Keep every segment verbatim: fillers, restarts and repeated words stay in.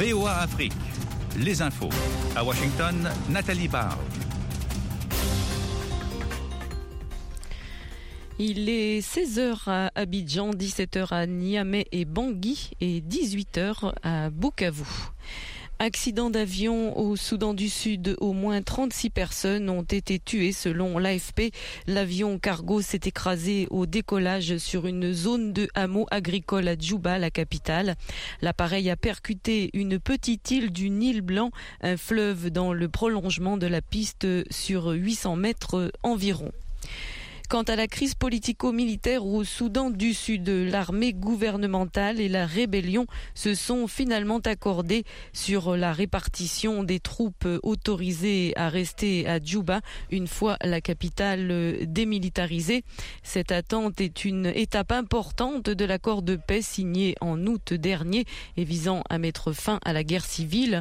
V O A Afrique, les infos. À Washington, Nathalie Barge. Il est seize heures à Abidjan, dix-sept heures à Niamey et Bangui et dix-huit heures à Bukavu. Accident d'avion au Soudan du Sud, au moins trente-six personnes ont été tuées selon l'A F P. L'avion cargo s'est écrasé au décollage sur une zone de hameau agricole à Djouba, la capitale. L'appareil a percuté une petite île du Nil Blanc, un fleuve dans le prolongement de la piste sur huit cents mètres environ. Quant à la crise politico-militaire au Soudan du Sud, l'armée gouvernementale et la rébellion se sont finalement accordés sur la répartition des troupes autorisées à rester à Djouba une fois la capitale démilitarisée. Cette attente est une étape importante de l'accord de paix signé en août dernier et visant à mettre fin à la guerre civile.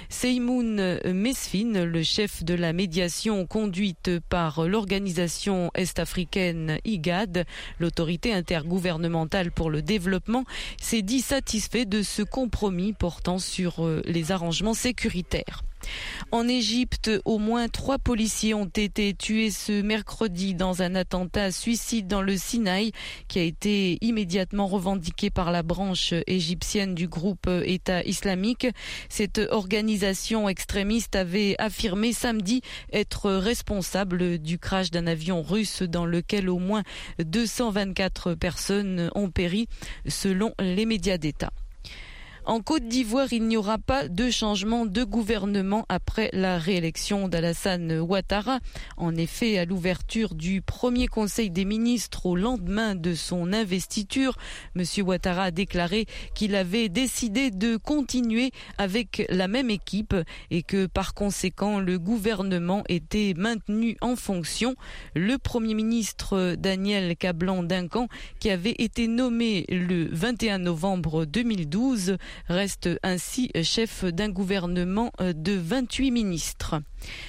Seymoun Mesfin, le chef de la médiation conduite par l'organisation est-africaine I G A D, l'autorité intergouvernementale pour le développement, s'est dit satisfait de ce compromis portant sur les arrangements sécuritaires. En Égypte, au moins trois policiers ont été tués ce mercredi dans un attentat suicide dans le Sinaï qui a été immédiatement revendiqué par la branche égyptienne du groupe État islamique. Cette organisation extrémiste avait affirmé samedi être responsable du crash d'un avion russe dans lequel au moins deux cent vingt-quatre personnes ont péri selon les médias d'État. En Côte d'Ivoire, il n'y aura pas de changement de gouvernement après la réélection d'Alassane Ouattara. En effet, à l'ouverture du premier conseil des ministres au lendemain de son investiture, M. Ouattara a déclaré qu'il avait décidé de continuer avec la même équipe et que par conséquent le gouvernement était maintenu en fonction. Le Premier ministre Daniel Kablan-Duncan, qui avait été nommé le vingt et un novembre deux mille douze, reste ainsi chef d'un gouvernement de vingt-huit ministres.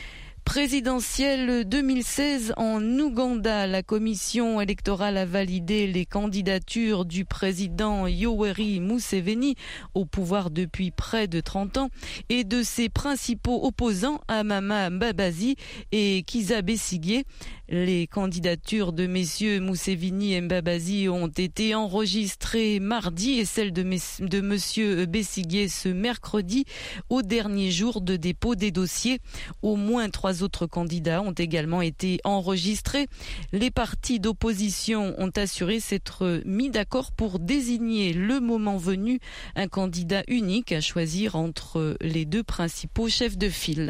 Présidentielle deux mille seize en Ouganda, la commission électorale a validé les candidatures du président Yoweri Museveni, au pouvoir depuis près de trente ans, et de ses principaux opposants Amama Mbabazi et Kizza Besigye. Les candidatures de messieurs Museveni et Mbabazi ont été enregistrées mardi et celle de, mes, de monsieur Besigye ce mercredi, au dernier jour de dépôt des dossiers. Au moins trois autres candidats ont également été enregistrés. Les partis d'opposition ont assuré s'être mis d'accord pour désigner le moment venu un candidat unique à choisir entre les deux principaux chefs de file.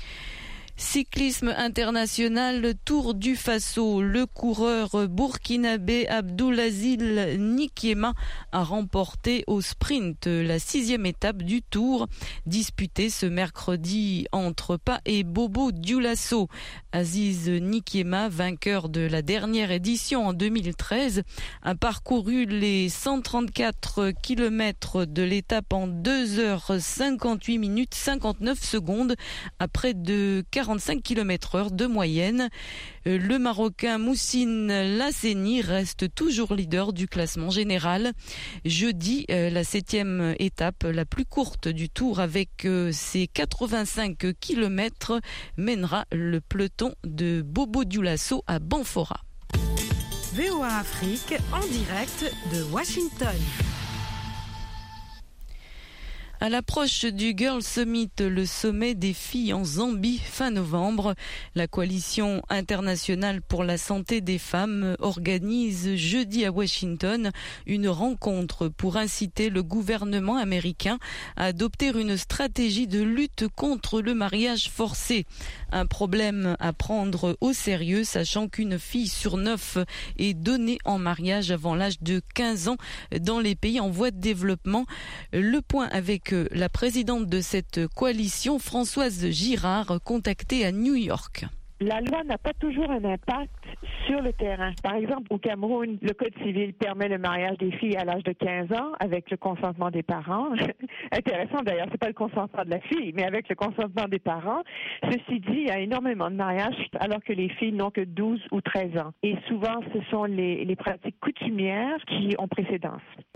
Cyclisme international, Tour du Faso. Le coureur burkinabé Abdoulaziz Nikiema a remporté au sprint la sixième étape du Tour, disputée ce mercredi entre Pa et Bobo Dioulasso. Aziz Nikiema, vainqueur de la dernière édition en deux mille treize, a parcouru les cent trente-quatre kilomètres de l'étape en deux heures cinquante-huit minutes cinquante-neuf secondes à près de quarante-cinq kilomètres heure de moyenne. Le Marocain Moussine Lasseni reste toujours leader du classement général. Jeudi, la septième étape, la plus courte du Tour avec ses quatre-vingt-cinq kilomètres, mènera le peloton de Bobo Dioulasso à Banfora. V O A Afrique en direct de Washington. À l'approche du Girl Summit, le sommet des filles en Zambie fin novembre, la coalition internationale pour la santé des femmes organise jeudi à Washington une rencontre pour inciter le gouvernement américain à adopter une stratégie de lutte contre le mariage forcé. Un problème à prendre au sérieux, sachant qu'une fille sur neuf est donnée en mariage avant l'âge de quinze ans dans les pays en voie de développement. Le point avec la présidente de cette coalition, Françoise Girard, contactée à New York. La loi n'a pas toujours un impact sur le terrain. Par exemple, au Cameroun, le Code civil permet le mariage des filles à l'âge de quinze ans avec le consentement des parents. Intéressant d'ailleurs, c'est pas le consentement de la fille, mais avec le consentement des parents. Ceci dit, il y a énormément de mariages alors que les filles n'ont que douze ou treize ans. Et souvent, ce sont les, les pratiques coutumières qui ont précédence.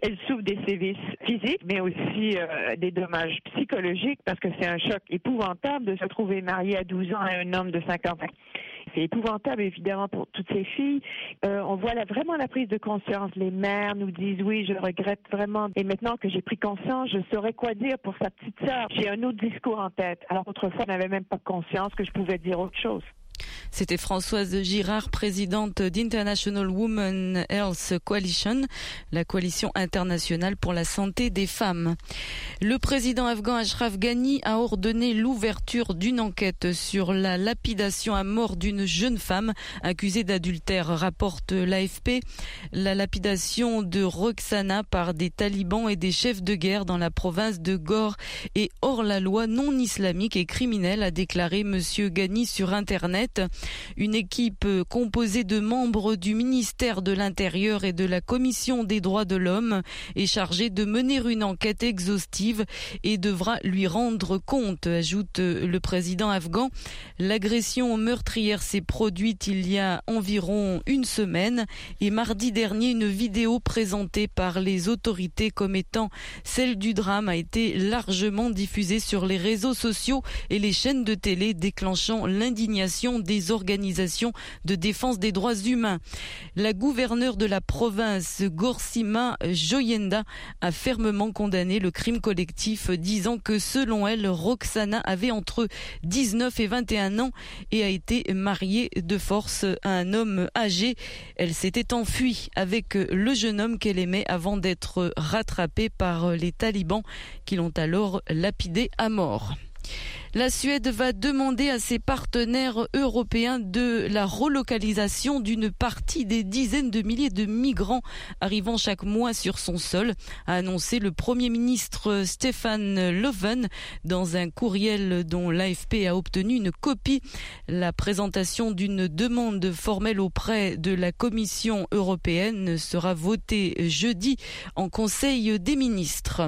Elle souffre des sévices physiques, mais aussi euh, des dommages psychologiques, parce que c'est un choc épouvantable de se trouver mariée à douze ans à un homme de cinquante ans. C'est épouvantable, évidemment, pour toutes ces filles. Euh, on voit là, vraiment la prise de conscience. Les mères nous disent, oui, je regrette vraiment. Et maintenant que j'ai pris conscience, je saurais quoi dire pour sa petite sœur. J'ai un autre discours en tête. Alors, autrefois, je n'avais même pas conscience que je pouvais dire autre chose. C'était Françoise Girard, présidente d'International Women Health Coalition, la coalition internationale pour la santé des femmes. Le président afghan Ashraf Ghani a ordonné l'ouverture d'une enquête sur la lapidation à mort d'une jeune femme accusée d'adultère, rapporte l'A F P. La lapidation de Roxana par des talibans et des chefs de guerre dans la province de Ghor est hors la loi, non islamique et criminelle, a déclaré Monsieur Ghani sur Internet. Une équipe composée de membres du ministère de l'Intérieur et de la Commission des droits de l'homme est chargée de mener une enquête exhaustive et devra lui rendre compte, ajoute le président afghan. L'agression meurtrière s'est produite il y a environ une semaine et mardi dernier, une vidéo présentée par les autorités comme étant celle du drame a été largement diffusée sur les réseaux sociaux et les chaînes de télé, déclenchant l'indignation des organisations de défense des droits humains. La gouverneure de la province, Gorsima Joyenda, a fermement condamné le crime collectif, disant que selon elle, Roxana avait entre dix-neuf et vingt et un ans et a été mariée de force à un homme âgé. Elle s'était enfuie avec le jeune homme qu'elle aimait avant d'être rattrapée par les talibans qui l'ont alors lapidée à mort. La Suède va demander à ses partenaires européens de la relocalisation d'une partie des dizaines de milliers de migrants arrivant chaque mois sur son sol, a annoncé le Premier ministre Stefan Löfven dans un courriel dont l'A F P a obtenu une copie. La présentation d'une demande formelle auprès de la Commission européenne sera votée jeudi en Conseil des ministres.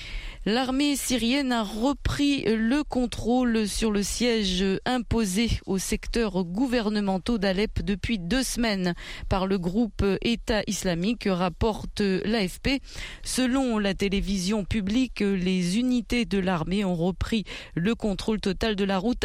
L'armée syrienne a repris le contrôle sur le siège imposé aux secteurs gouvernementaux d'Alep depuis deux semaines par le groupe État islamique, rapporte l'A F P. Selon la télévision publique, les unités de l'armée ont repris le contrôle total de la route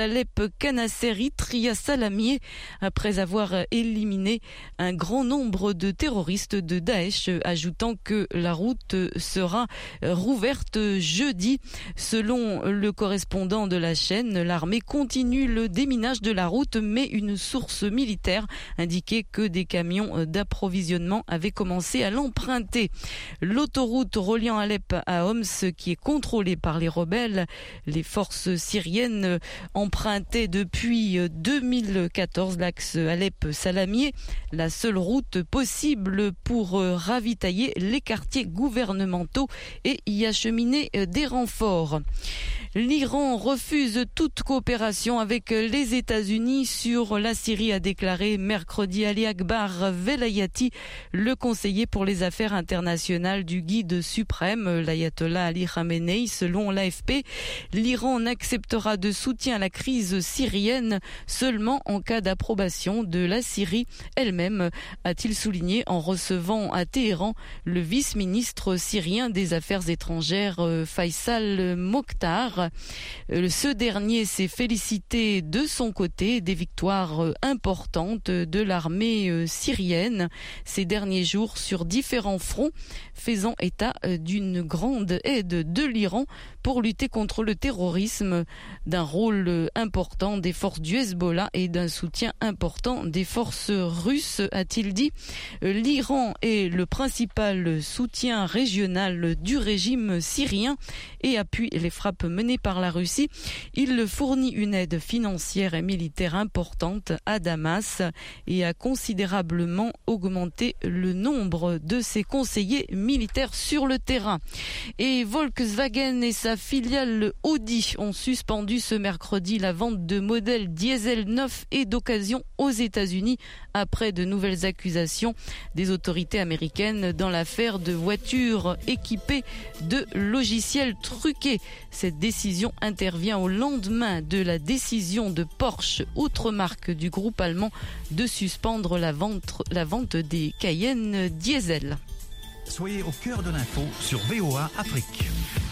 Alep-Kanasser-Itria-Salamieh après avoir éliminé un grand nombre de terroristes de Daesh, ajoutant que la route sera rouverte jeudi. Selon le correspondant de la chaîne, l'armée continue le déminage de la route, mais une source militaire indiquait que des camions d'approvisionnement avaient commencé à l'emprunter. L'autoroute reliant Alep à Homs, qui est contrôlée par les rebelles, les forces syriennes empruntaient depuis deux mille quatorze l'axe Alep-Salamieh, la seule route possible pour ravitailler les quartiers gouvernementaux et y acheminer des renforts. L'Iran refuse toute coopération avec les États-Unis sur la Syrie, a déclaré mercredi Ali Akbar Velayati, le conseiller pour les affaires internationales du guide suprême, l'ayatollah Ali Khamenei. Selon l'A F P, l'Iran n'acceptera de soutien à la crise syrienne seulement en cas d'approbation de la Syrie elle-même, a-t-il souligné en recevant à Téhéran le vice-ministre syrien des Affaires étrangères Faisal Mokhtar. Ce dernier s'est félicité de son côté des victoires importantes de l'armée syrienne ces derniers jours sur différents fronts, faisant état d'une grande aide de l'Iran pour lutter contre le terrorisme, d'un rôle important des forces du Hezbollah et d'un soutien important des forces russes, a-t-il dit. L'Iran est le principal soutien régional du régime syrien et appuie les frappes menées par la Russie. Il fournit une aide financière et militaire importante à Damas et a considérablement augmenté le nombre de ses conseillers militaires sur le terrain. Et Volkswagen et sa filiale Audi ont suspendu ce mercredi la vente de modèles diesel neufs et d'occasion aux États-Unis après de nouvelles accusations des autorités américaines dans l'affaire de voitures équipées de logiciels truqués. Cette décision intervient au lendemain de la décision de Porsche, autre marque du groupe allemand, de suspendre la vente, la vente des Cayenne diesel. Soyez au cœur de l'info sur V O A Afrique.